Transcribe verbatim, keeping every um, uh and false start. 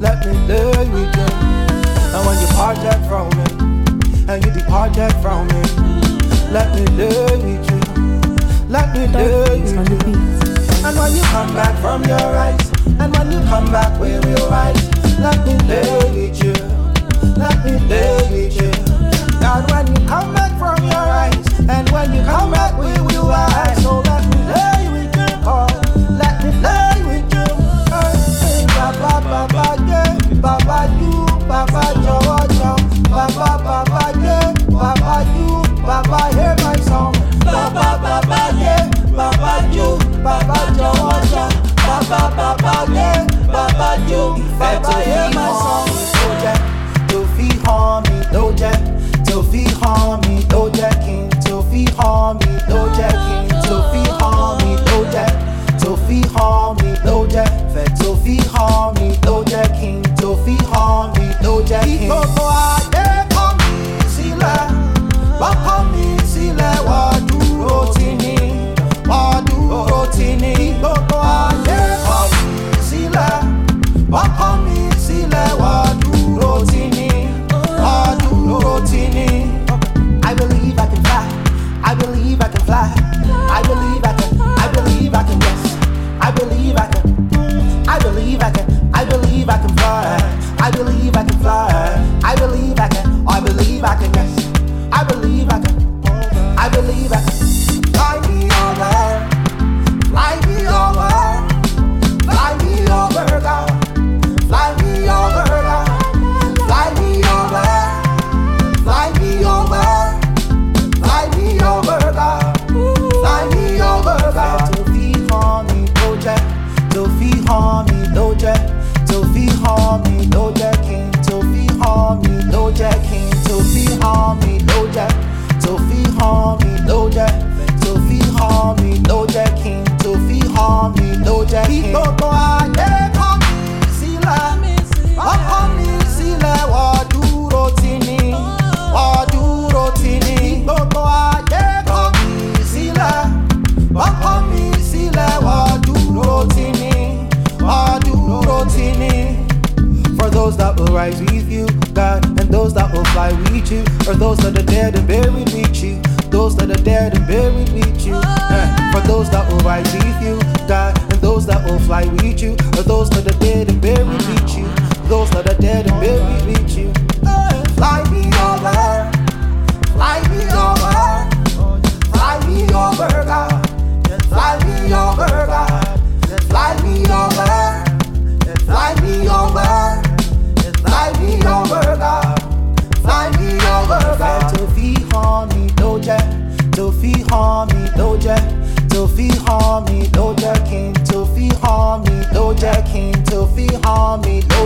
let me lay with you. And when you parted from me, and you departed from me, let me lay with you, let me lay with you. And when you come back from your rights, and when you come back where we'll rise, let me lay with you, let me lay with you. God, when you come back from your rights, and when you come back we will rise. So let me lay with you, oh, let me lay with you. Hey, Baba, Baba, yeah, Baba, you, Baba, Jojo, Baba, Baba, yeah, Baba, you, Baba, hear my song. Baba, Baba, yeah, Baba, you, Baba, Jojo, Baba, Baba, yeah, Baba, you, Baba, hear my song. To feel harm me, no jack. To feel harm me, no jacking. To feel harm me, no jacking. To feel harm me, no jack. To feel harm me, no jack. Fed to feel harm me, no jacking. To feel harm me, no jacking. Ikoko ade komi sile, wakomi sile waduro tini, waduro tini. Ikoko ade komi sile, wakomi sile waduro tini. I believe I can fly. I believe I can fly. I believe I can. I believe I can. Yes. I believe I can. I believe I can. I believe I can fly. I believe I can fly. I believe I can. I believe I can. Yes. I believe I can. I believe I can. Fly me over. Fly me over. Fly me over, God. Fly me over, God. Fly me over. Fly me over, fly me over, God. Fly me over, God. To feel harm me, no jack. To feel harm me, no jack. To feel harm me, no jacking. To feel harm me, no jacking. To feel harm me, no jack. To feel harm me, no jack. To feel harm me, no jacking. To feel harm me, no jacking. Ikoko ade komi sile, wakomi sile waduro tini. Waduro tini, gbogbo ade komi sile, wakomi sile waduro tini, waduro tini. For those that will rise with you, God, and those that will fly with you, or those that are dead and buried with you, those that are dead and buried with you. Eh. For those that will rise with you, God, and those that will fly with you, or those that are dead and buried with you, those that are dead and buried with you. Eh. Fly me over. Fly me over, fly me over, God. Fly me over, God. Fly me over, fly me over, fly me over, God. Fly me over, God. To feel harm me, no jack. To feel harm me, no jack. To feel harm me, no jacking. To feel harm me, no jacking. To feel harm me, no